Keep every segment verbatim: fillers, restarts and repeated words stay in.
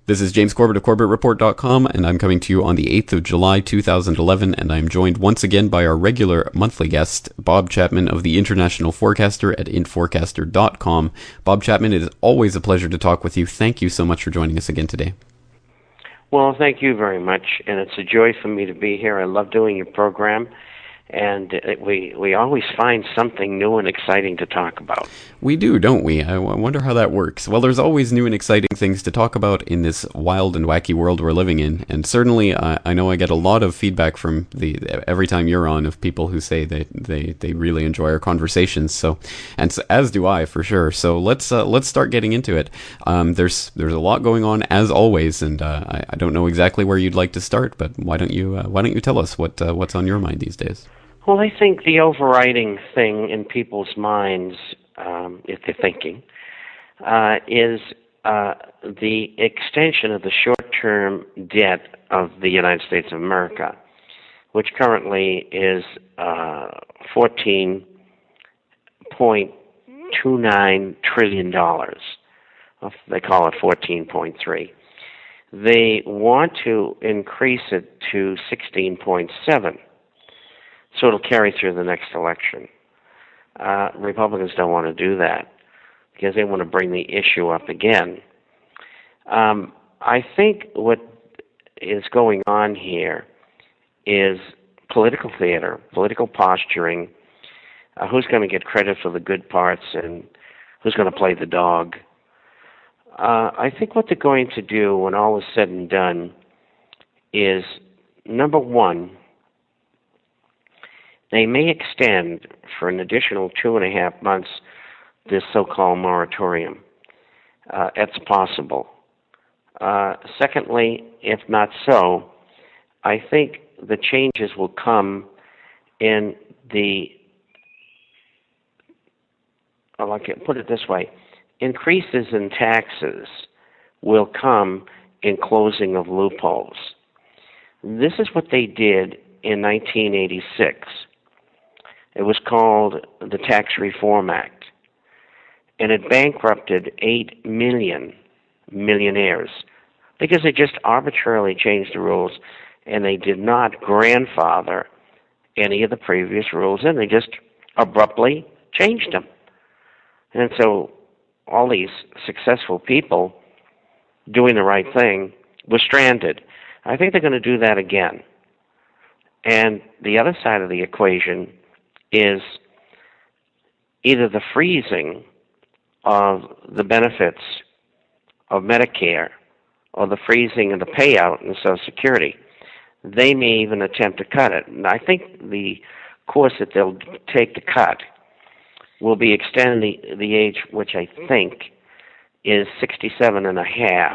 This is James Corbett of Corbett Report dot com, and I'm coming to you on the eighth of July, two thousand eleven, and I'm joined once again by our regular monthly guest, Bob Chapman of the International Forecaster at int forecaster dot com. Bob Chapman, it is always a pleasure to talk with you. Thank you so much for joining us again today. Well, thank you very much, and it's a joy for me to be here. I love doing your program, and we we always find something new and exciting to talk about. We do, don't we? I wonder how that works. Well, there's always new and exciting things to talk about in this wild and wacky world we're living in, and certainly uh, I know I get a lot of feedback from the every time you're on of people who say they they, they really enjoy our conversations. So, and so, as do I for sure. So let's uh, let's start getting into it. Um, there's there's a lot going on as always, and uh, I, I don't know exactly where you'd like to start, but why don't you uh, why don't you tell us what uh, what's on your mind these days? Well, I think the overriding thing in people's minds, um, if they're thinking, uh, is uh, the extension of the short-term debt of the United States of America, which currently is uh, fourteen point two nine trillion dollars. They call it fourteen point three. They want to increase it to sixteen point seven. So it'll carry through the next election. Uh, Republicans don't want to do that because they want to bring the issue up again. Um, I think what is going on here is political theater, political posturing, uh, who's going to get credit for the good parts and who's going to play the dog. Uh, I think what they're going to do when all is said and done is, number one, they may extend for an additional two and a half months this so-called moratorium. Uh, it's possible. Uh, secondly, if not so, I think the changes will come in the, well, I can put it this way, increases in taxes will come in closing of loopholes. This is what they did in nineteen eighty-six. It was called the Tax Reform Act, and it bankrupted eight million millionaires because they just arbitrarily changed the rules, and they did not grandfather any of the previous rules in. They just abruptly changed them. And so all these successful people doing the right thing were stranded. I think they're going to do that again. And the other side of the equation is either the freezing of the benefits of Medicare or the freezing of the payout in Social Security. They may even attempt to cut it. And I think the course that they'll take to cut will be extend the, the age, which I think is sixty-seven and a half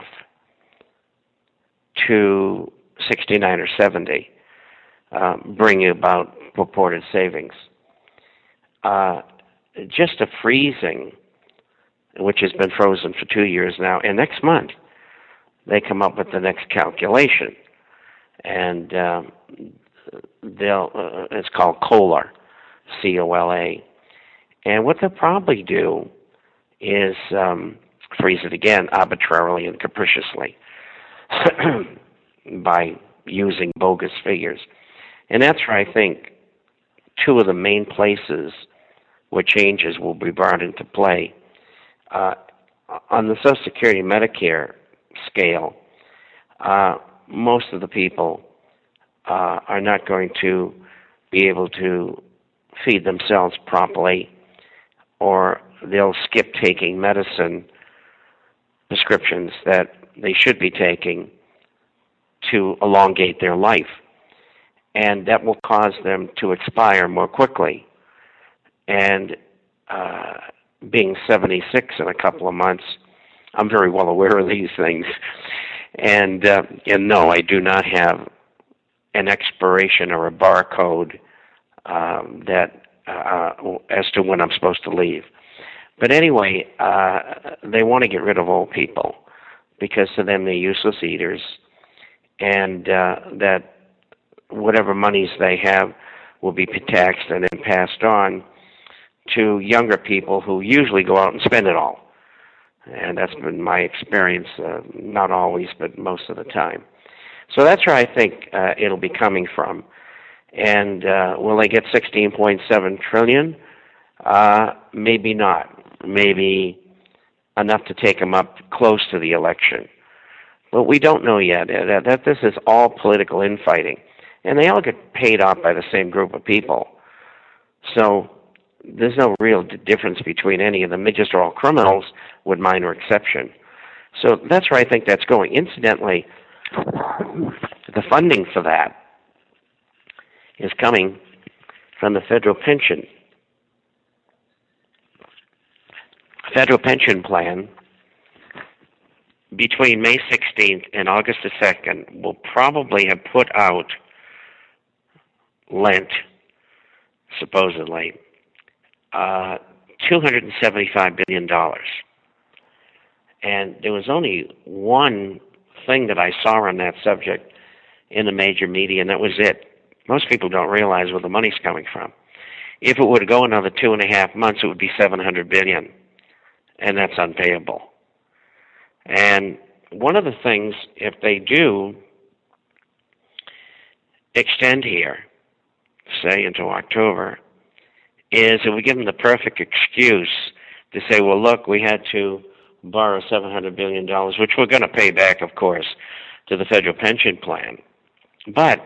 to sixty-nine or seventy, uh, bringing about purported savings. Uh, just a freezing, which has been frozen for two years now, and next month they come up with the next calculation, and um, they'll uh, it's called COLA, C O L A, and what they'll probably do is um, freeze it again arbitrarily and capriciously by using bogus figures, and that's where I think two of the main places where changes will be brought into play. Uh, on the Social Security Medicare scale, uh, most of the people uh, are not going to be able to feed themselves properly, or they'll skip taking medicine prescriptions that they should be taking to elongate their life. And that will cause them to expire more quickly. And uh, being seventy-six in a couple of months, I'm very well aware of these things. And, uh, and no, I do not have an expiration or a barcode um, that uh, as to when I'm supposed to leave. But anyway, uh, they want to get rid of old people because to them they're useless eaters, and uh, that whatever monies they have will be taxed and then passed on to younger people who usually go out and spend it all. And that's been my experience, uh, not always, but most of the time. So that's where I think uh, it'll be coming from. And uh, will they get sixteen point seven trillion dollars? Uh, maybe not. Maybe enough to take them up close to the election. But we don't know yet. That, that this is all political infighting. And they all get paid off by the same group of people. So there's no real difference between any of them. They just are all criminals with minor exception. So that's where I think that's going. Incidentally, the funding for that is coming from the federal pension. Federal pension plan between May sixteenth and August the second will probably have put out, lent, supposedly, uh, two hundred seventy-five billion dollars. And there was only one thing that I saw on that subject in the major media, and that was it. Most people don't realize where the money's coming from. If it were to go another two and a half months, it would be seven hundred billion dollars, and that's unpayable. And one of the things, if they do extend here, say into October, is if we give them the perfect excuse to say, well, look, we had to borrow seven hundred billion dollars, which we're going to pay back, of course, to the federal pension plan. But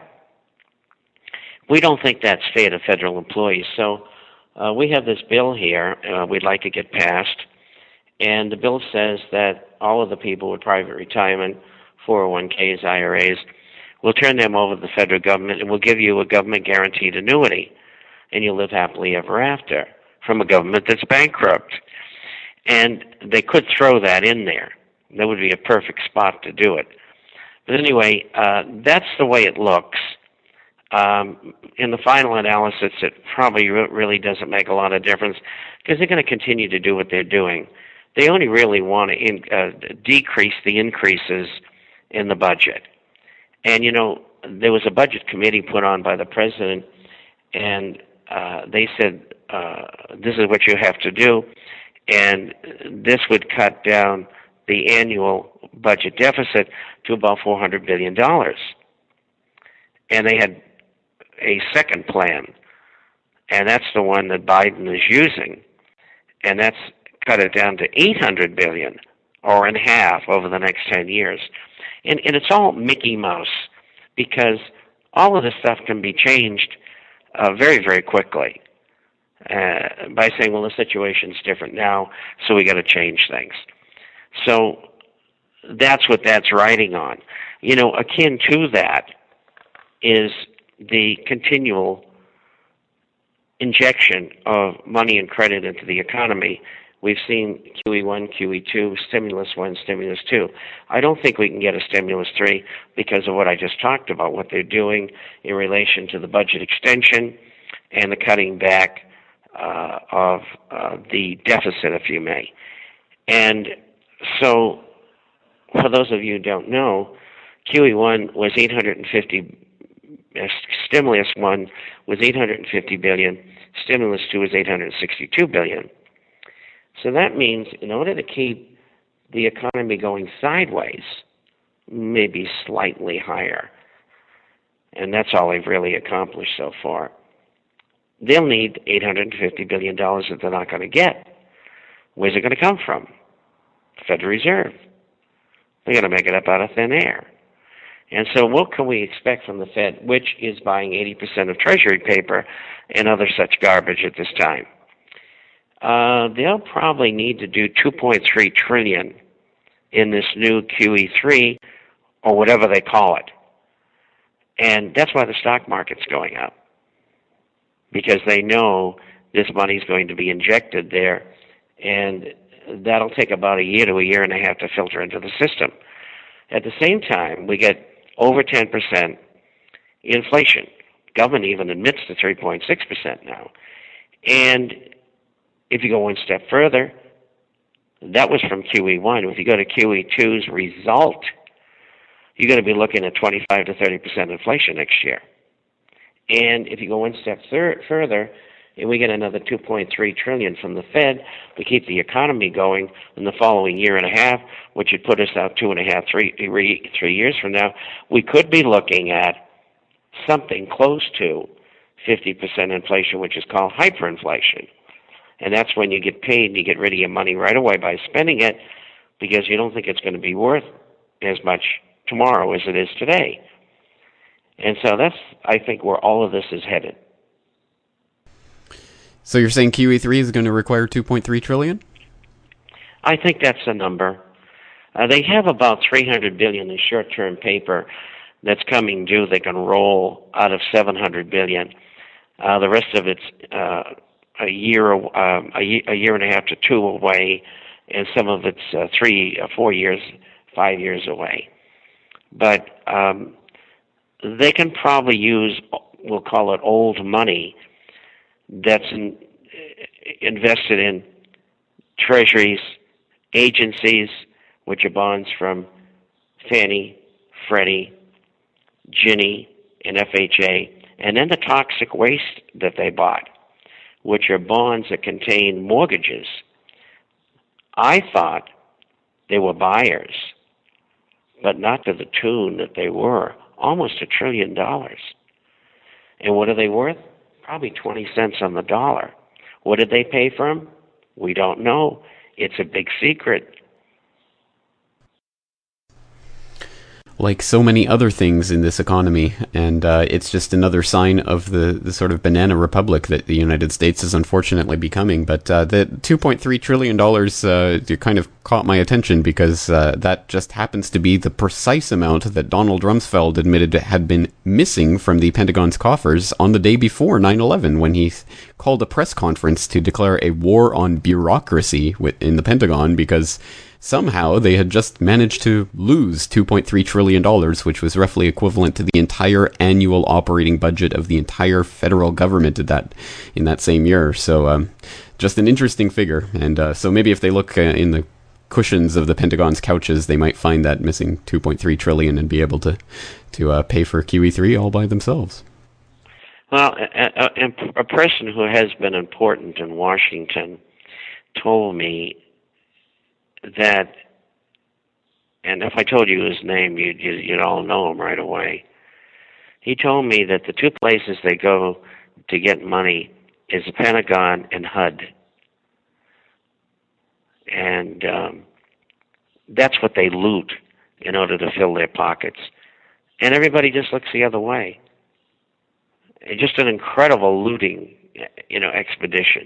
we don't think that's fair to federal employees. So uh, we have this bill here uh, we'd like to get passed, and the bill says that all of the people with private retirement, four oh one Ks, I R As, we'll turn them over to the federal government, and we'll give you a government-guaranteed annuity, and you'll live happily ever after from a government that's bankrupt. And they could throw that in there. That would be a perfect spot to do it. But anyway, uh, that's the way it looks. Um, in the final analysis, it probably re- really doesn't make a lot of difference because they're going to continue to do what they're doing. They only really want to in, uh, decrease the increases in the budget. And, you know, there was a budget committee put on by the president, and uh, they said, uh, this is what you have to do, and this would cut down the annual budget deficit to about four hundred billion dollars. And they had a second plan, and that's the one that Biden is using, and that's cut it down to eight hundred billion dollars, or in half over the next ten years. And, and it's all Mickey Mouse, because all of this stuff can be changed uh, very, very quickly uh, by saying, well, the situation's different now, so we got to change things. So that's what that's riding on. You know, akin to that is the continual injection of money and credit into the economy. We've seen Q E one, Q E two, stimulus one, stimulus two. I don't think we can get a stimulus three because of what I just talked about, what they're doing in relation to the budget extension and the cutting back uh, of uh, the deficit, if you may. And so, for those of you who don't know, Q E one was eight hundred fifty, uh, stimulus one was eight hundred fifty billion dollars, stimulus two was eight hundred sixty-two billion dollars. So that means in order to keep the economy going sideways, maybe slightly higher, and that's all they've really accomplished so far, they'll need eight hundred fifty billion dollars that they're not going to get. Where's it going to come from? Federal Reserve. They're going to make it up out of thin air. And so what can we expect from the Fed, which is buying eighty percent of Treasury paper and other such garbage at this time? Uh, they'll probably need to do two point three trillion dollars in this new Q E three, or whatever they call it. And that's why the stock market's going up, because they know this money's going to be injected there, and that'll take about a year to a year and a half to filter into the system. At the same time, we get over ten percent inflation. Government even admits to three point six percent now. And if you go one step further, that was from Q E one. If you go to Q E two's result, you're going to be looking at twenty-five to thirty percent inflation next year. And if you go one step thir- further and we get another two point three trillion dollars from the Fed to keep the economy going in the following year and a half, which would put us out two and a half, three, three years from now, we could be looking at something close to fifty percent inflation, which is called hyperinflation. And that's when you get paid and you get rid of your money right away by spending it because you don't think it's going to be worth as much tomorrow as it is today. And so that's, I think, where all of this is headed. So you're saying Q E three is going to require two point three trillion dollars? I think that's the number. Uh, they have about three hundred billion dollars in short-term paper that's coming due. They can roll out of seven hundred billion dollars. Uh, the rest of it's uh, a year, um, a, year, a year and a half to two away, and some of it's uh, three, uh, four years, five years away. But um, they can probably use, we'll call it old money, that's in, invested in treasuries, agencies, which are bonds from Fannie, Freddie, Ginnie, and F H A, and then the toxic waste that they bought, which are bonds that contain mortgages. I thought they were buyers, but not to the tune that they were, almost a trillion dollars. And what are they worth? Probably twenty cents on the dollar. What did they pay for them? We don't know. It's a big secret. Like so many other things in this economy, and uh, it's just another sign of the, the sort of banana republic that the United States is unfortunately becoming. But uh, the two point three trillion dollars uh, kind of caught my attention because uh, that just happens to be the precise amount that Donald Rumsfeld admitted had been missing from the Pentagon's coffers on the day before nine eleven, when he called a press conference to declare a war on bureaucracy in the Pentagon because somehow they had just managed to lose two point three trillion dollars, which was roughly equivalent to the entire annual operating budget of the entire federal government at that, in that same year. So um, just an interesting figure. And uh, so maybe if they look uh, in the cushions of the Pentagon's couches, they might find that missing two point three trillion dollars and be able to, to uh, pay for Q E three all by themselves. Well, a, a, a person who has been important in Washington told me that, and if I told you his name, you'd, you'd, you'd all know him right away. He told me that the two places they go to get money is the Pentagon and H U D. And um, that's what they loot in order to fill their pockets. And everybody just looks the other way. It's just an incredible looting, you know, expedition.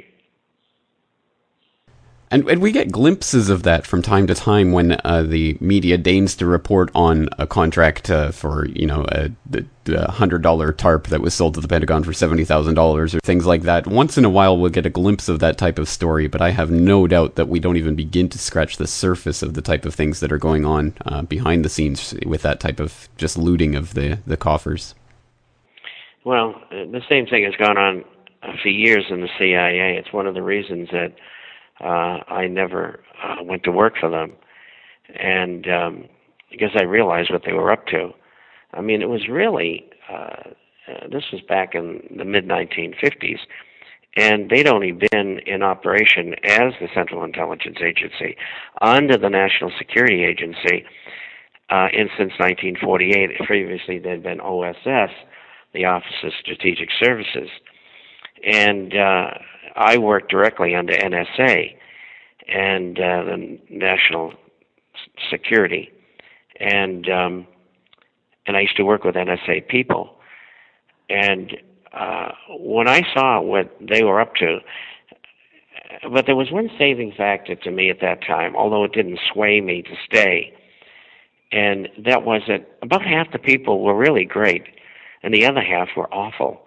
And, and we get glimpses of that from time to time when uh, the media deigns to report on a contract uh, for, you know, a, a one hundred dollars tarp that was sold to the Pentagon for seventy thousand dollars or things like that. Once in a while we'll get a glimpse of that type of story, but I have no doubt that we don't even begin to scratch the surface of the type of things that are going on uh, behind the scenes with that type of just looting of the, the coffers. Well, the same thing has gone on for years in the C I A. It's one of the reasons that Uh, I never uh, went to work for them, and um, because I realized what they were up to. I mean, it was really, uh, uh, this was back in the mid nineteen fifties, and they'd only been in operation as the Central Intelligence Agency under the National Security Agency uh, in since nineteen forty-eight. Previously, they'd been O S S, the Office of Strategic Services, and uh, I worked directly under N S A and uh, the National Security, and um, and I used to work with N S A people. And uh, when I saw what they were up to, but there was one saving factor to me at that time, although it didn't sway me to stay, and that was that about half the people were really great, and the other half were awful.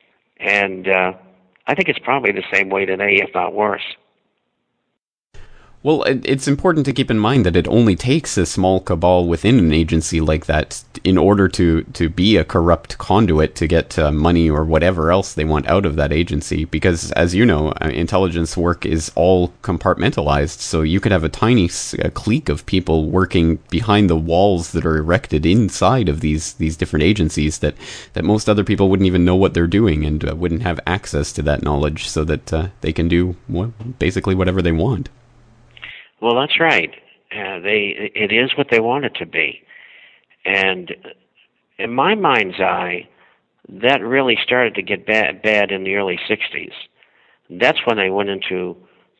And uh, I think it's probably the same way today, if not worse. Well, it, it's important to keep in mind that it only takes a small cabal within an agency like that in order to, to be a corrupt conduit to get uh, money or whatever else they want out of that agency. Because, as you know, uh, intelligence work is all compartmentalized. So you could have a tiny s- a clique of people working behind the walls that are erected inside of these these different agencies that, that most other people wouldn't even know what they're doing and uh, wouldn't have access to that knowledge so that uh, they can do well, basically whatever they want. Well, that's right. Uh, they it is what they want it to be, and in my mind's eye, that really started to get bad bad in the early sixties. That's when they went into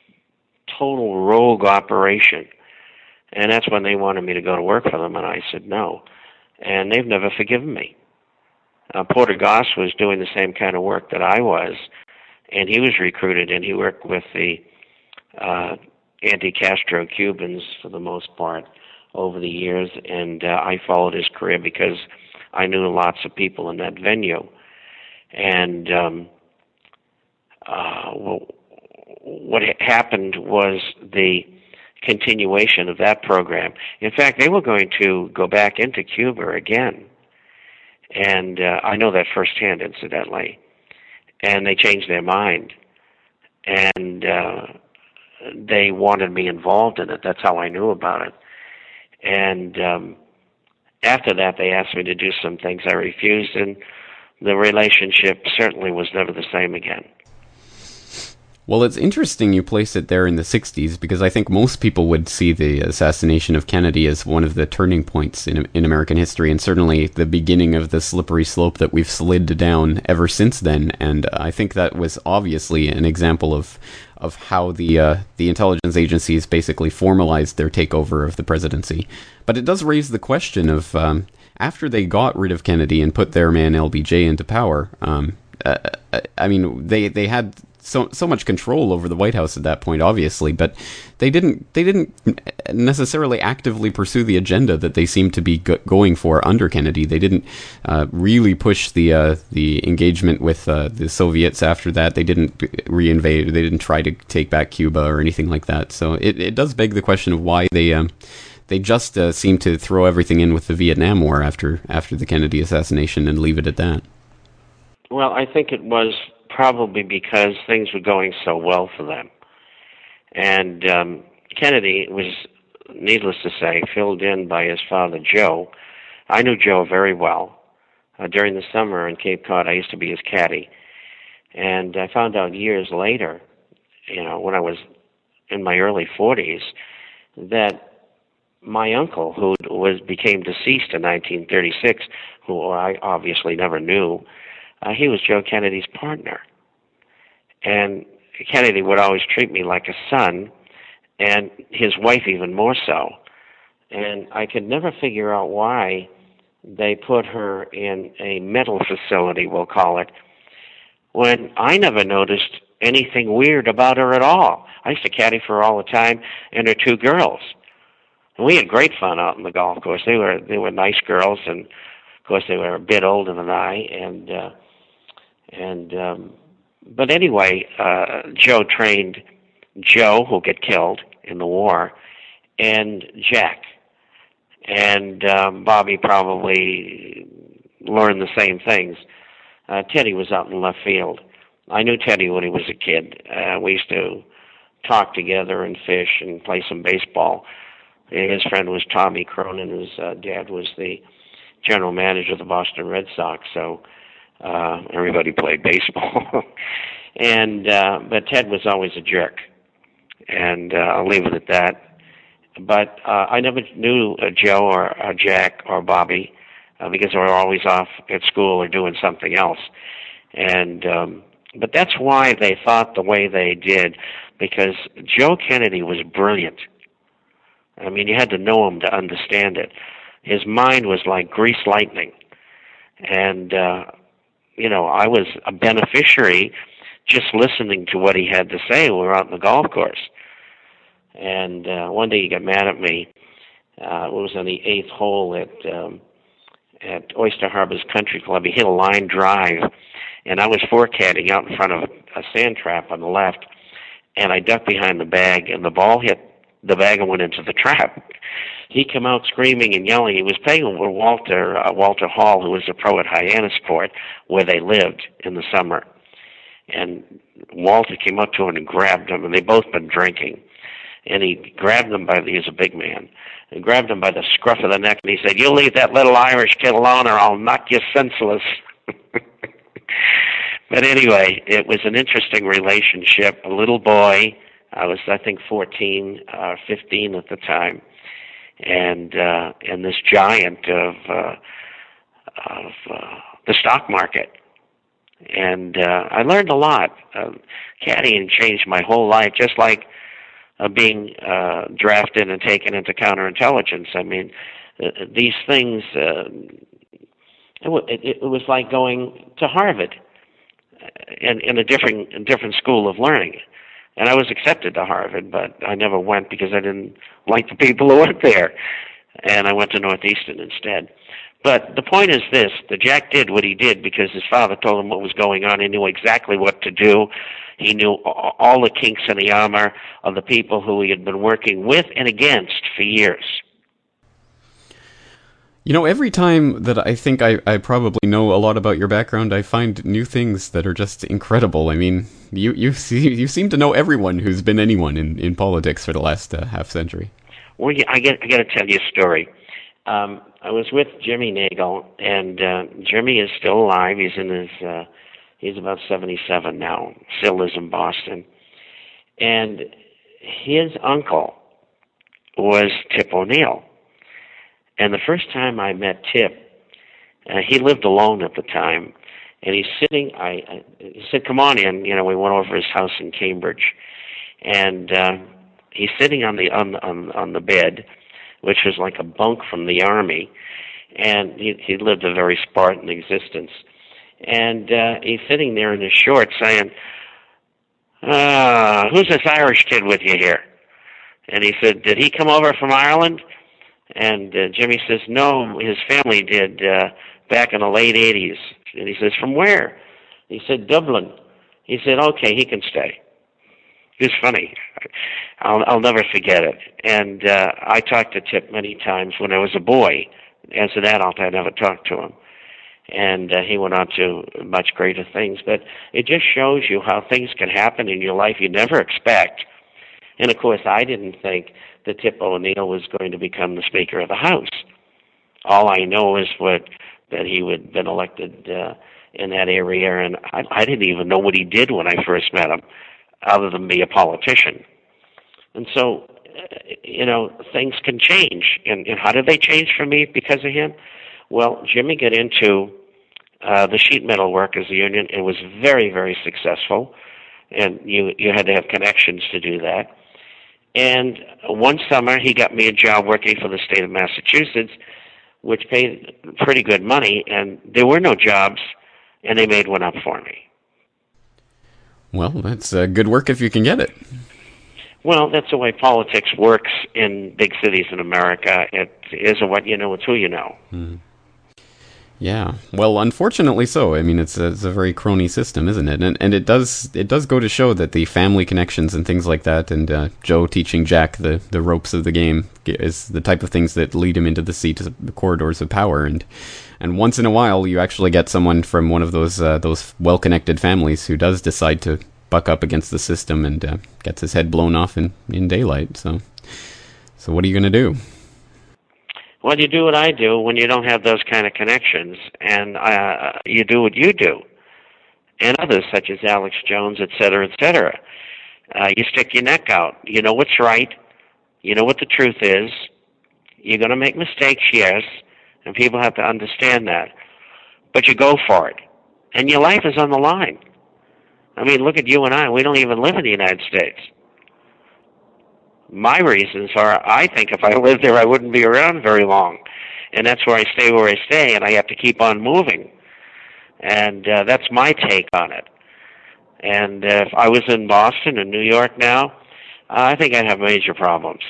total rogue operation, and that's when they wanted me to go to work for them, and I said no, and they've never forgiven me. Uh, Porter Goss was doing the same kind of work that I was, and he was recruited, and he worked with the uh, anti-Castro Cubans for the most part over the years, and uh, I followed his career because I knew lots of people in that venue. And um, uh, well, what happened was the continuation of that program. In fact, they were going to go back into Cuba again, and uh, I know that firsthand, incidentally, and they changed their mind. And uh, they wanted me involved in it. That's how I knew about it. And um, after that, they asked me to do some things I refused, and the relationship certainly was never the same again. Well, it's interesting you place it there in the sixties, because I think most people would see the assassination of Kennedy as one of the turning points in in American history, and certainly the beginning of the slippery slope that we've slid down ever since then. And I think that was obviously an example of of how the uh, the intelligence agencies basically formalized their takeover of the presidency. But it does raise the question of, um, after they got rid of Kennedy and put their man L B J into power, um, uh, I mean, they, they had so so much control over the White House at that point, obviously, but they didn't they didn't necessarily actively pursue the agenda that they seemed to be go- going for under Kennedy. They didn't uh, really push the uh, the engagement with uh, the Soviets after that. They didn't reinvade. They didn't try to take back Cuba or anything like that. So it, it does beg the question of why they um, they just uh, seem to throw everything in with the Vietnam War after after the Kennedy assassination and leave it at that. Well, I think it was probably because things were going so well for them. And um, Kennedy was, needless to say, filled in by his father, Joe. I knew Joe very well. Uh, during the summer in Cape Cod, I used to be his caddy. And I found out years later, you know, when I was in my early forties, that my uncle, who was became deceased in nineteen thirty-six, who I obviously never knew, Uh, he was Joe Kennedy's partner. And Kennedy would always treat me like a son, and his wife even more so. And I could never figure out why they put her in a mental facility, we'll call it, when I never noticed anything weird about her at all. I used to caddy for her all the time, and her two girls. And we had great fun out on the golf course. They were they were nice girls, and of course they were a bit older than I, and uh, And, um, but anyway, uh, Joe trained Joe, who'll get killed in the war, and Jack. And um, Bobby probably learned the same things. Uh, Teddy was out in left field. I knew Teddy when he was a kid. Uh, we used to talk together and fish and play some baseball. His friend was Tommy Cronin. His uh, dad was the general manager of the Boston Red Sox, so Uh, everybody played baseball. and uh, but Ted was always a jerk, and uh, I'll leave it at that. But uh, I never knew uh, Joe or uh, Jack or Bobby uh, because they were always off at school or doing something else. And um, but that's why they thought the way they did, because Joe Kennedy was brilliant. I mean, you had to know him to understand it. His mind was like grease lightning, and uh, you know, I was a beneficiary just listening to what he had to say when we were out in the golf course. And uh, one day he got mad at me. Uh, it was on the eighth hole at um, at Oyster Harbor's Country Club. He hit a line drive, and I was forecading out in front of a sand trap on the left, and I ducked behind the bag, and the ball hit the bag and went into the trap. He came out screaming and yelling. He was playing with Walter uh, Walter Hall, who was a pro at Hyannisport, where they lived in the summer. And Walter came up to him and grabbed him, and they both been drinking. And he grabbed him by the, he was a big man, and grabbed him by the scruff of the neck, and he said, "You leave that little Irish kid alone or I'll knock you senseless." But anyway, it was an interesting relationship. A little boy, I was, I think, fourteen, uh, fifteen at the time, and uh, and this giant of uh, of uh, the stock market. And uh, I learned a lot. Uh, caddying changed my whole life, just like uh, being uh, drafted and taken into counterintelligence. I mean, uh, these things, uh, it, w- it, it was like going to Harvard in, in a different, a different school of learning. And I was accepted to Harvard, but I never went because I didn't like the people who went there. And I went to Northeastern instead. But the point is this, that Jack did what he did because his father told him what was going on. He knew exactly what to do. He knew all the kinks in the armor of the people who he had been working with and against for years. You know, every time that I think I, I probably know a lot about your background, I find new things that are just incredible. I mean, you you, see, you seem to know everyone who's been anyone in, in politics for the last uh, half century. Well, I get I got to tell you a story. Um, I was with Jimmy Nagle, and uh, Jimmy is still alive. He's in his, uh, he's about seventy-seven now, still lives in Boston. And his uncle was Tip O'Neill. And the first time I met Tip, uh, he lived alone at the time, and he's sitting, I, I he said, "Come on in." You know, we went over his house in Cambridge. And uh, he's sitting on the, on, on, on the bed, which was like a bunk from the Army, and he, he lived a very Spartan existence. And uh, he's sitting there in his shorts saying, uh, "Who's this Irish kid with you here?" And he said, "Did he come over from Ireland?" And uh, Jimmy says, "No, his family did uh, back in the late eighties. And he says, "From where?" He said, "Dublin." He said, "Okay, he can stay." It was funny. I'll, I'll never forget it. And uh, I talked to Tip many times when I was a boy. As an adult, I never talked to him. And uh, he went on to much greater things. But it just shows you how things can happen in your life you never expect. And, of course, I didn't think that Tip O'Neill was going to become the Speaker of the House. All I know is what that he had been elected uh, in that area, and I, I didn't even know what he did when I first met him, other than be a politician. And so, you know, things can change. And, and how did they change for me because of him? Well, Jimmy got into uh, the sheet metal workers union and was very, very successful. And you, you had to have connections to do that. And one summer, he got me a job working for the state of Massachusetts, which paid pretty good money. And there were no jobs, and they made one up for me. Well, that's uh, good work if you can get it. Well, that's the way politics works in big cities in America. It isn't what you know, it's who you know. Mm. Yeah. Well, unfortunately so. I mean, it's a, it's a very crony system, isn't it? And and it does it does go to show that the family connections and things like that, and uh, Joe teaching Jack the, the ropes of the game is the type of things that lead him into the seat, the corridors of power. And and once in a while, you actually get someone from one of those uh, those well-connected families who does decide to buck up against the system and uh, gets his head blown off in, in daylight. So, so what are you going to do? Well, you do what I do when you don't have those kind of connections, and uh, you do what you do, and others such as Alex Jones, et cetera, et cetera. Uh, you stick your neck out. You know what's right. You know what the truth is. You're going to make mistakes, yes, and people have to understand that. But you go for it, and your life is on the line. I mean, look at you and I. We don't even live in the United States. My reasons are, I think if I lived there, I wouldn't be around very long. And that's where I stay where I stay, and I have to keep on moving. And uh, that's my take on it. And uh, if I was in Boston or New York now, uh, I think I'd have major problems.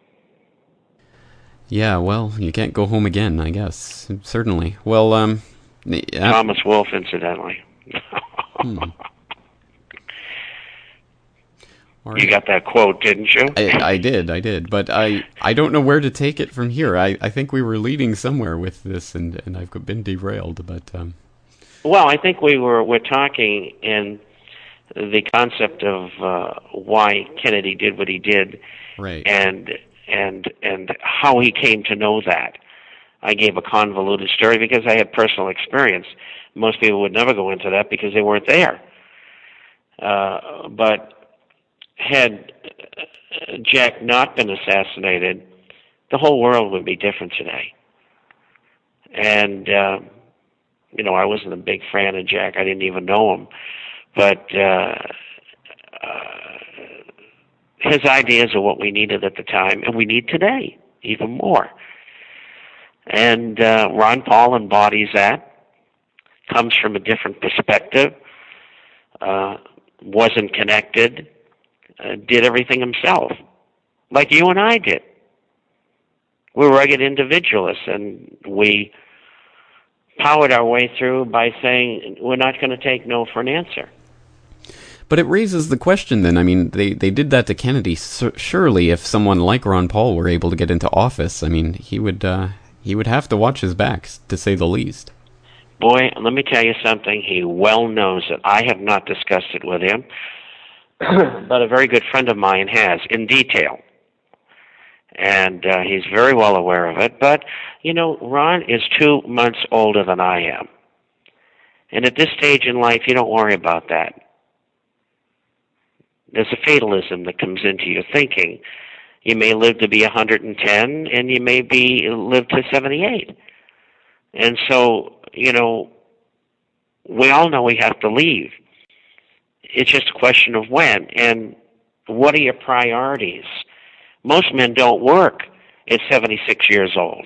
Yeah, well, you can't go home again, I guess. Certainly. Well, um... Yeah. Thomas Wolfe, incidentally. hmm. All You right. got that quote, didn't you? I, I did, I did, but I, I don't know where to take it from here. I, I think we were leading somewhere with this, and, and I've been derailed. But um, Well, I think we were we're talking in the concept of uh, why Kennedy did what he did, right, and and and how he came to know that. I gave a convoluted story because I had personal experience. Most people would never go into that because they weren't there. Uh, but had Jack not been assassinated, the whole world would be different today. And, uh, you know, I wasn't a big fan of Jack. I didn't even know him. But uh, uh, his ideas are what we needed at the time, and we need today even more. And uh, Ron Paul embodies that, comes from a different perspective, uh, wasn't connected, uh, did everything himself, like you and I did. We're rugged individualists, and we powered our way through by saying we're not going to take no for an answer. but it raises the question. Then, I mean, they, they did that to Kennedy. So surely, if someone like Ron Paul were able to get into office, I mean, he would uh, he would have to watch his back, to say the least. Boy, let me tell you something. He well knows it. I have not discussed it with him, but a very good friend of mine has, in detail. And uh, he's very well aware of it. But, you know, Ron is two months older than I am. And at this stage in life, you don't worry about that. There's a fatalism that comes into your thinking. You may live to be one hundred ten, and you may be live to seventy-eight. And so, you know, we all know we have to leave. It's just a question of when. And what are your priorities? Most men don't work at seventy-six years old.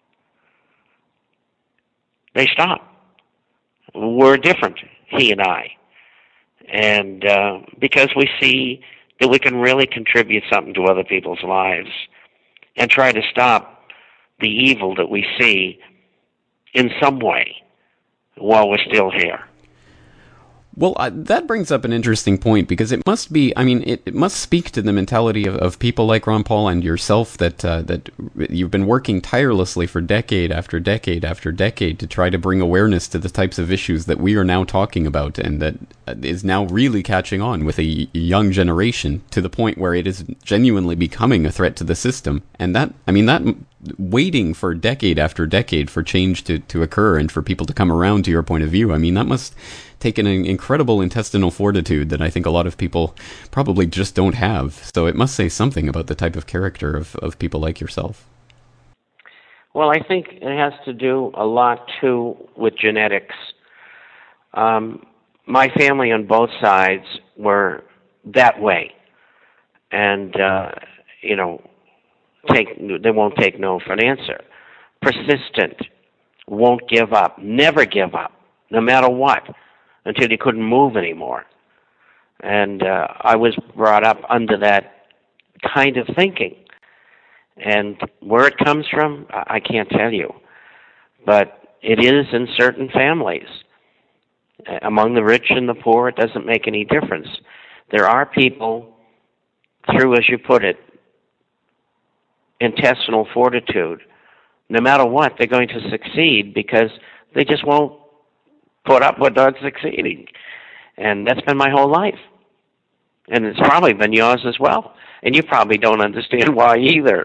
They stop. We're different, he and I. And uh, because we see that we can really contribute something to other people's lives and try to stop the evil that we see in some way while we're still here. Well, uh, that brings up an interesting point, because it must be, I mean, it, it must speak to the mentality of, of people like Ron Paul and yourself that uh, that you've been working tirelessly for decade after decade after decade to try to bring awareness to the types of issues that we are now talking about, and that is now really catching on with a young generation to the point where it is genuinely becoming a threat to the system. And that, I mean, that waiting for decade after decade for change to, to occur and for people to come around to your point of view, I mean, that must take an incredible intestinal fortitude that I think a lot of people probably just don't have. So it must say something about the type of character of, of people like yourself. Well, I think it has to do a lot, too, with genetics. Um, my family on both sides were that way. And, uh, you know, take they won't take no for an answer. Persistent, won't give up, never give up, no matter what, until you couldn't move anymore. And uh, I was brought up under that kind of thinking. And where it comes from, I can't tell you. But it is in certain families. Among the rich and the poor, it doesn't make any difference. There are people, through, as you put it, intestinal fortitude. No matter what, they're going to succeed because they just won't put up with not succeeding. And that's been my whole life. And it's probably been yours as well. And you probably don't understand why either.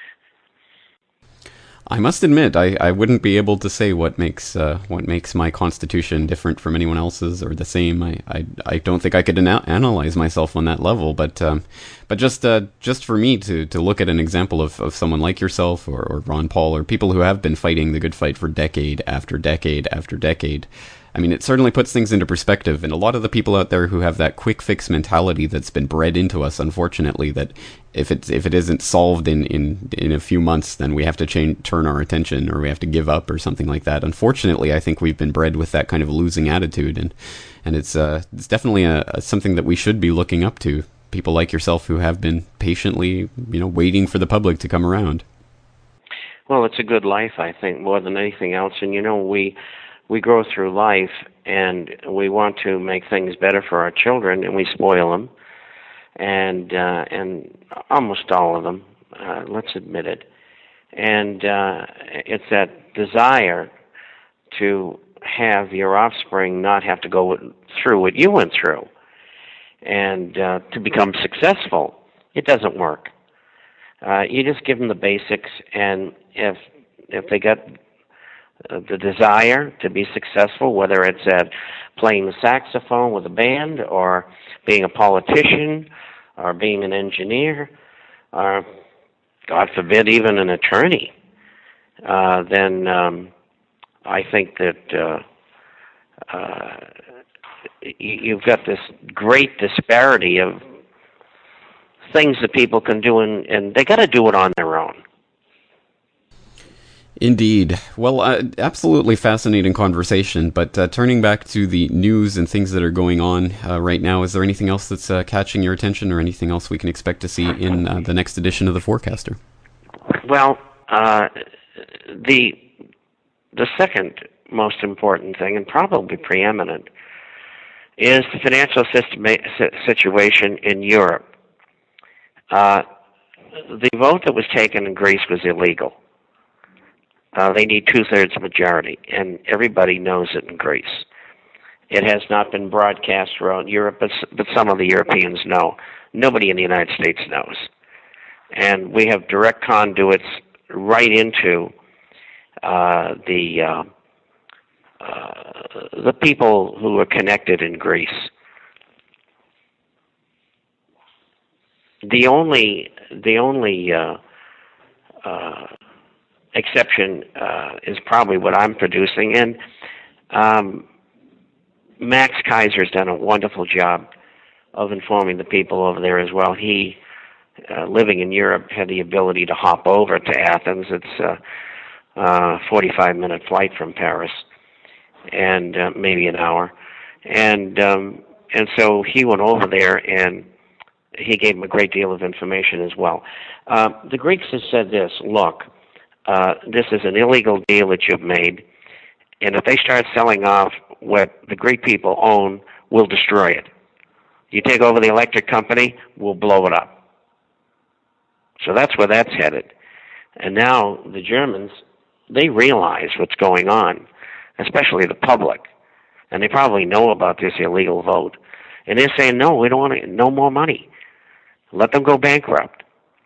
I must admit, I, I wouldn't be able to say what makes uh, what makes my constitution different from anyone else's or the same. I, I, I don't think I could ana- analyze myself on that level. But um, but just uh, just for me to, to look at an example of, of someone like yourself or, or Ron Paul or people who have been fighting the good fight for decade after decade after decade, I mean, it certainly puts things into perspective. And a lot of the people out there who have that quick fix mentality that's been bred into us, unfortunately, that if it's if it isn't solved in, in, in a few months, then we have to change, turn our attention, or we have to give up, or something like that. Unfortunately, I think we've been bred with that kind of losing attitude, and and it's uh it's definitely a, a something that we should be looking up to. People like yourself who have been patiently, you know, waiting for the public to come around. Well, it's a good life, I think, more than anything else. And you know, we. We grow through life, and we want to make things better for our children, and we spoil them. and uh, and almost all of them, uh, let's admit it. And uh, it's that desire to have your offspring not have to go through what you went through, and uh, to become successful. It doesn't work. Uh, you just give them the basics, and if if they got uh, the desire to be successful, whether it's at playing the saxophone with a band, or being a politician, or being an engineer, or God forbid, even an attorney, uh, then um, I think that uh, uh, you've got this great disparity of things that people can do, and, and they got to do it on their own. Indeed. Well, uh, absolutely fascinating conversation, but uh, turning back to the news and things that are going on uh, right now, is there anything else that's uh, catching your attention, or anything else we can expect to see in uh, the next edition of The Forecaster? Well, uh, the the second most important thing, and probably preeminent, is the financial system situation in Europe. Uh, the vote that was taken in Greece was illegal. Uh, they need two-thirds majority, and everybody knows it in Greece. It has not been broadcast throughout Europe, but, but some of the Europeans know. Nobody in the United States knows. And we have direct conduits right into uh, the uh, uh, the people who are connected in Greece. The only the only uh, uh, exception uh, is probably what I'm producing, and um, Max Kaiser's done a wonderful job of informing the people over there as well. He, uh, living in Europe, had the ability to hop over to Athens. It's a uh, forty-five minute flight from Paris, and uh, maybe an hour, and um, and so he went over there, and he gave him a great deal of information as well. Uh, the Greeks have said this: look, uh, this is an illegal deal that you've made, and if they start selling off what the Greek people own, we'll destroy it. You take over the electric company, we'll blow it up. So that's where that's headed. And now the Germans, they realize what's going on, especially the public, and they probably know about this illegal vote. And they're saying, no, we don't want to, no more money. Let them go bankrupt.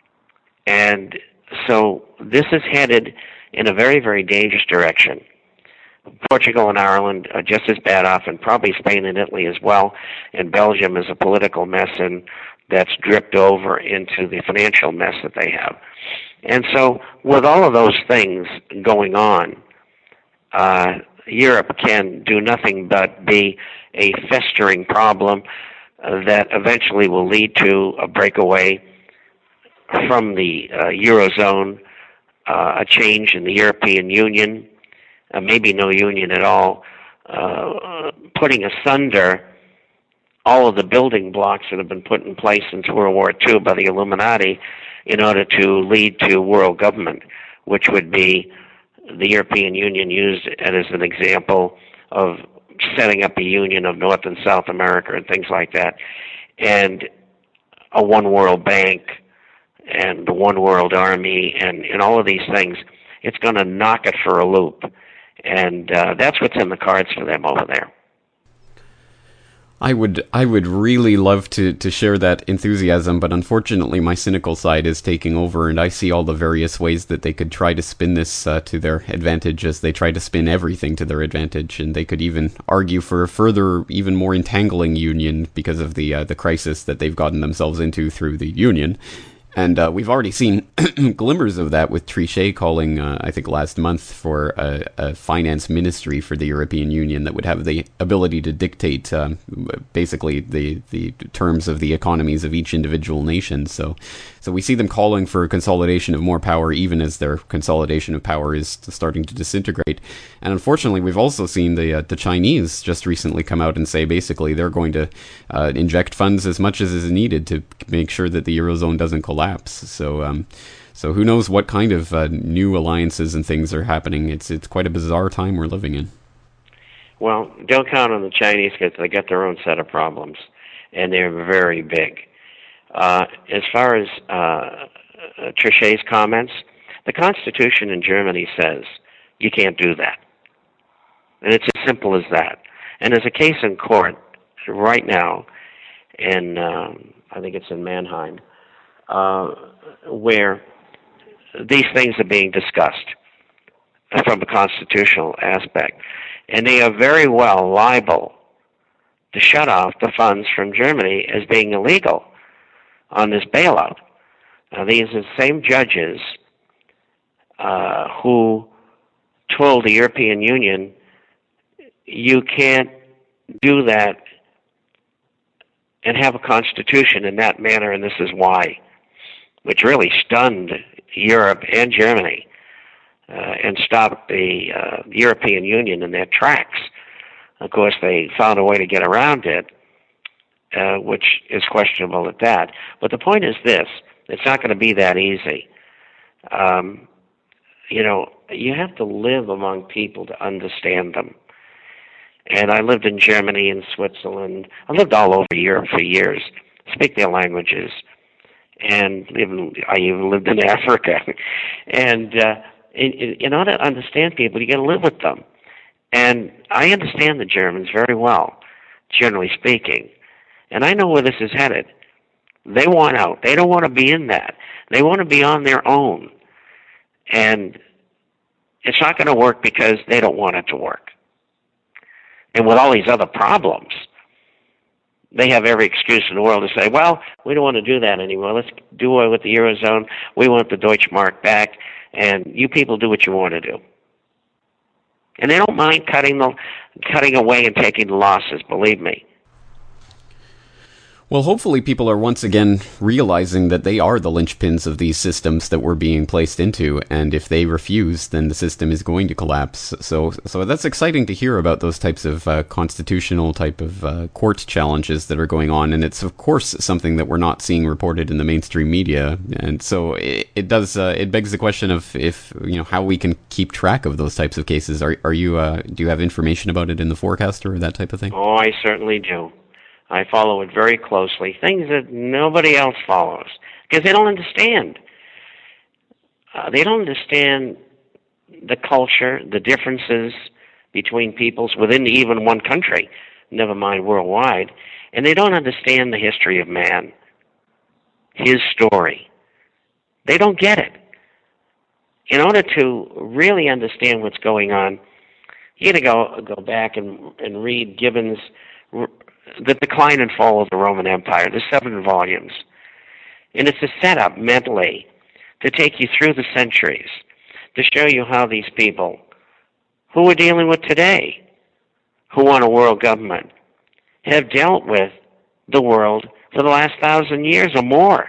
And so this is headed in a very, very dangerous direction. Portugal and Ireland are just as bad off, and probably Spain and Italy as well. And Belgium is a political mess, and that's dripped over into the financial mess that they have. And so with all of those things going on, uh, Europe can do nothing but be a festering problem uh, that eventually will lead to a breakaway from the uh, Eurozone, uh, a change in the European Union, uh, maybe no union at all, uh, putting asunder all of the building blocks that have been put in place since World War Two by the Illuminati in order to lead to world government, which would be the European Union used as an example of setting up a union of North and South America and things like that, and a one world bank and the one world army and, and all of these things. It's going to knock it for a loop. And uh, that's what's in the cards for them over there. I would I would really love to, to share that enthusiasm, but unfortunately my cynical side is taking over, and I see all the various ways that they could try to spin this uh, to their advantage, as they try to spin everything to their advantage, and they could even argue for a further, even more entangling union because of the uh, the crisis that they've gotten themselves into through the union. And uh, we've already seen glimmers of that with Trichet calling, uh, I think last month, for a, a finance ministry for the European Union that would have the ability to dictate um, basically the, the terms of the economies of each individual nation. So so we see them calling for a consolidation of more power, even as their consolidation of power is starting to disintegrate. And unfortunately, we've also seen the uh, the Chinese just recently come out and say basically they're going to uh, inject funds as much as is needed to make sure that the Eurozone doesn't collapse. So, um, so who knows what kind of uh, new alliances and things are happening? It's it's quite a bizarre time we're living in. Well, don't count on the Chinese because they got their own set of problems, and they're very big. Uh, as far as uh, Trichet's comments, the Constitution in Germany says you can't do that. And it's as simple as that. And there's a case in court right now, in, um, I think it's in Mannheim, uh, where these things are being discussed from a constitutional aspect. And they are very well liable to shut off the funds from Germany as being illegal on this bailout. Now, these are the same judges uh, who told the European Union, you can't do that and have a constitution in that manner, and this is why, which really stunned Europe and Germany uh, and stopped the uh, European Union in their tracks. Of course, they found a way to get around it, uh, which is questionable at that. But the point is this, it's not going to be that easy. Um, you know, you have to live among people to understand them. And I lived in Germany and Switzerland. I lived all over Europe for years, speak their languages. And even, I even lived in Africa. And uh, in, in order to understand people, you got to live with them. And I understand the Germans very well, generally speaking. And I know where this is headed. They want out. They don't want to be in that. They want to be on their own. And it's not going to work because they don't want it to work. And with all these other problems, they have every excuse in the world to say, well, we don't want to do that anymore. Let's do away with the Eurozone. We want the Deutschmark back, and you people do what you want to do. And they don't mind cutting the, cutting away and taking the losses, believe me. Well, hopefully people are once again realizing that they are the linchpins of these systems that we're being placed into, and if they refuse, then the system is going to collapse. So so that's exciting to hear about those types of uh, constitutional type of uh, court challenges that are going on, and it's of course something that we're not seeing reported in the mainstream media, and so it, it does, uh, it begs the question of if, you know, how we can keep track of those types of cases. Are, are you, uh, do you have information about it in the Forecaster or that type of thing? Oh, I certainly do. I follow it very closely, things that nobody else follows, because they don't understand. Uh, they don't understand the culture, the differences between peoples within even one country, never mind worldwide, and they don't understand the history of man, his story. They don't get it. In order to really understand what's going on, you got to go go back and, and read Gibbon's The Decline and Fall of the Roman Empire. There's seven volumes. And it's a setup mentally to take you through the centuries, to show you how these people, who we're dealing with today, who want a world government, have dealt with the world for the last thousand years or more.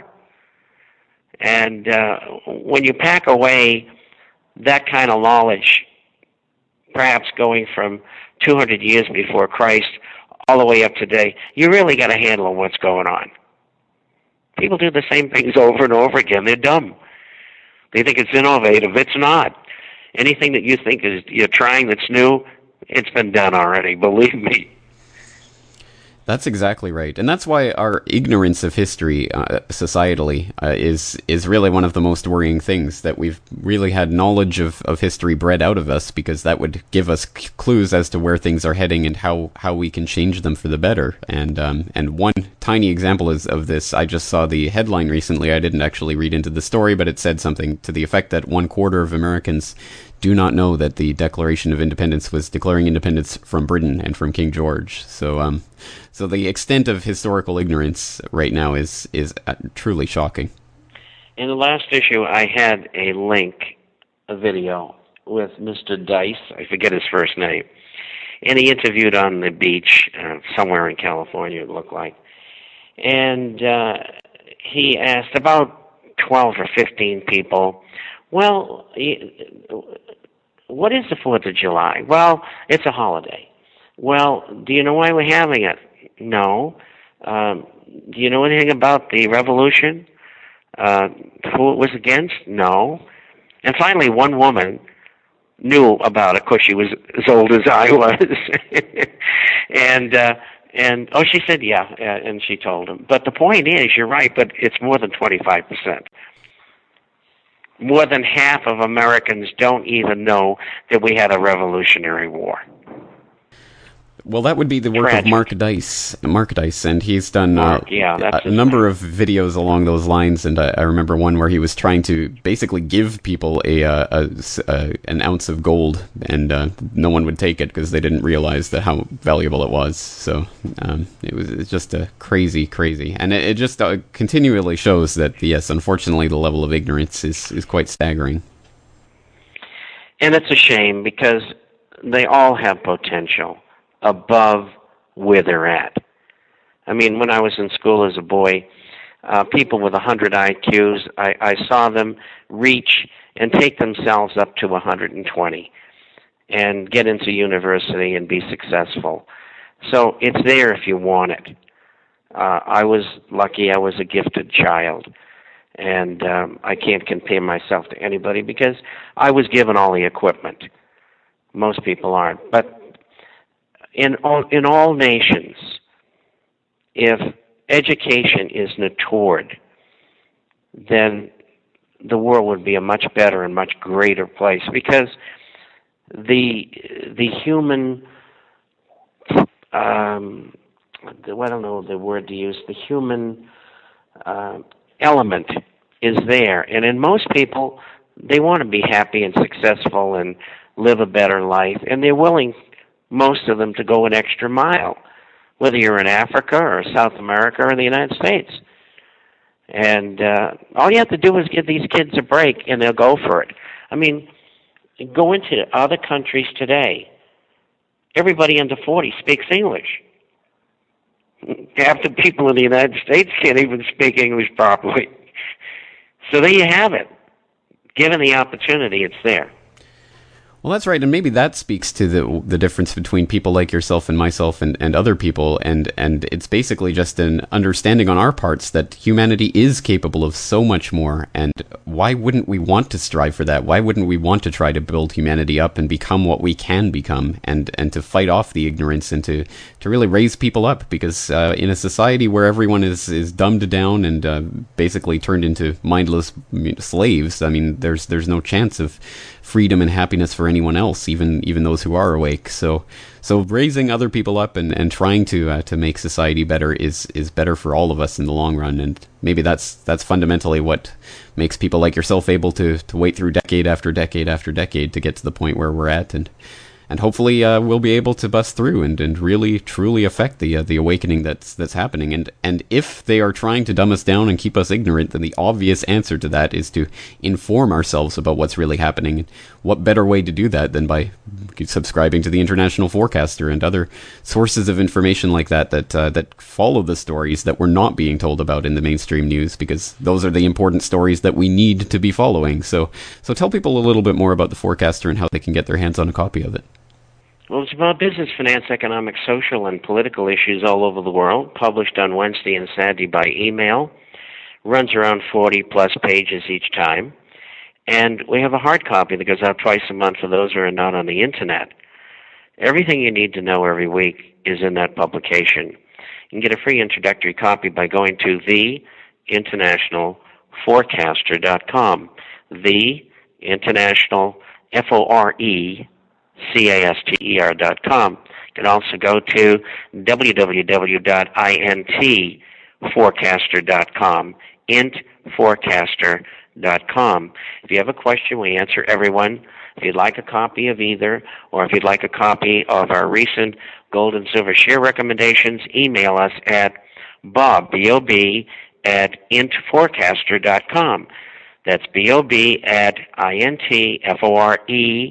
And uh, when you pack away that kind of knowledge, perhaps going from two hundred years before Christ all the way up today, you really got a handle on what's going on. People do the same things over and over again. They're dumb. They think it's innovative. It's not. Anything that you think is you're trying that's new, it's been done already, believe me. That's exactly right, and that's why our ignorance of history, uh, societally, uh, is is really one of the most worrying things. That we've really had knowledge of, of history bred out of us, because that would give us c- clues as to where things are heading and how, how we can change them for the better. And um, and one tiny example is of this. I just saw the headline recently. I didn't actually read into the story, but it said something to the effect that one quarter of Americans do not know that the Declaration of Independence was declaring independence from Britain and from King George. So, um, so the extent of historical ignorance right now is is uh, truly shocking. In the last issue, I had a link, a video with Mister Dice. I forget his first name, and he interviewed on the beach uh, somewhere in California, it looked like, and uh, he asked about twelve or fifteen people, well, what is the Fourth of July? Well, it's a holiday. Well, do you know why we're having it? No. Um, do you know anything about the revolution? Uh, who it was against? No. And finally, one woman knew about it because she was as old as I was. and uh, And, oh, she said, yeah, uh, and she told him. But the point is, you're right, but it's more than twenty-five percent. More than half of Americans don't even know that we had a Revolutionary War. Well, that would be the work Tragic. of Mark Dice. Mark Dice, and he's done Mark, uh, yeah, that's a number of videos along those lines. And I, I remember one where he was trying to basically give people a, uh, a, a an ounce of gold, and uh, no one would take it because they didn't realize that how valuable it was. So um, it was it's just a crazy, crazy, and it, it just uh, continually shows that yes, unfortunately, the level of ignorance is is quite staggering. And it's a shame because they all have potential above where they're at. I mean, when I was in school as a boy, uh, people with one hundred I Qs, I, I saw them reach and take themselves up to one hundred twenty and get into university and be successful. So it's there if you want it. Uh, I was lucky. I was a gifted child. And um, I can't compare myself to anybody because I was given all the equipment. Most people aren't. But in all, in all nations, if education is toward, then the world would be a much better and much greater place because the the human, um, the, I don't know the word to use, the human uh, element is there. And in most people, they want to be happy and successful and live a better life, and they're willing, most of them, to go an extra mile, whether you're in Africa or South America or the United States. And uh, all you have to do is give these kids a break, and they'll go for it. I mean, go into other countries today. Everybody under forty speaks English. Half the people in the United States can't even speak English properly. So there you have it. Given the opportunity, it's there. Well, that's right, and maybe that speaks to the the difference between people like yourself and myself and, and other people, and, and it's basically just an understanding on our parts that humanity is capable of so much more, and why wouldn't we want to strive for that? Why wouldn't we want to try to build humanity up and become what we can become, and, and to fight off the ignorance and to, to really raise people up? Because uh, in a society where everyone is, is dumbed down and uh, basically turned into mindless slaves, I mean, there's there's no chance of freedom and happiness for anyone else, even even those who are awake. So so raising other people up and, and trying to uh, to make society better is is better for all of us in the long run. And maybe that's that's fundamentally what makes people like yourself able to to wait through decade after decade after decade to get to the point where we're at. And and hopefully uh, we'll be able to bust through and, and really truly affect the uh, the awakening that's that's happening. And and if they are trying to dumb us down and keep us ignorant, then the obvious answer to that is to inform ourselves about what's really happening. And what better way to do that than by subscribing to the International Forecaster and other sources of information like that that uh, that follow the stories that we're not being told about in the mainstream news, because those are the important stories that we need to be following. So so tell people a little bit more about the Forecaster and how they can get their hands on a copy of it. Well, it's about business, finance, economic, social, and political issues all over the world, published on Wednesday and Saturday by email. Runs around forty plus pages each time. And we have a hard copy that goes out twice a month for those who are not on the Internet. Everything you need to know every week is in that publication. You can get a free introductory copy by going to the international forecaster dot com. The International, F O R E C A S T E R dot com. You can also go to w w w dot int forecaster dot com, int forecaster dot com. If you have a question, we answer everyone. If you'd like a copy of either, or if you'd like a copy of our recent gold and silver share recommendations, email us at bob, B O B, at int forecaster dot com. That's B O B at I N T F O R E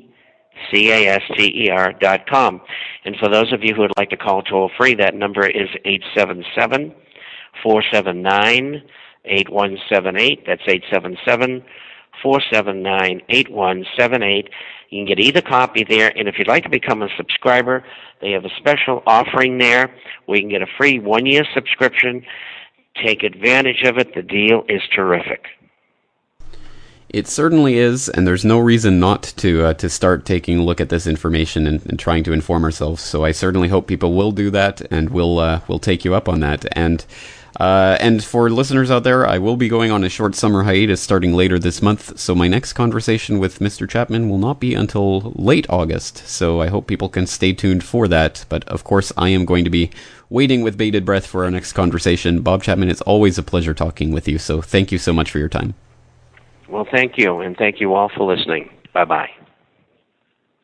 C A S T E R dot com. And for those of you who would like to call toll free, that number is eight seven seven, four seven nine, eight one seven eight. That's eight seven seven, four seven nine, eight one seven eight. You can get either copy there, and if you'd like to become a subscriber, they have a special offering there where you can get a free one-year subscription. Take advantage of it. The deal is terrific. It certainly is, and there's no reason not to uh, to start taking a look at this information and, and trying to inform ourselves. So I certainly hope people will do that, and we'll uh, we'll take you up on that. And uh, and for listeners out there, I will be going on a short summer hiatus starting later this month. So my next conversation with Mister Chapman will not be until late August. So I hope people can stay tuned for that. But of course, I am going to be waiting with bated breath for our next conversation. Bob Chapman, it's always a pleasure talking with you. So thank you so much for your time. Well, thank you, and thank you all for listening. Bye-bye.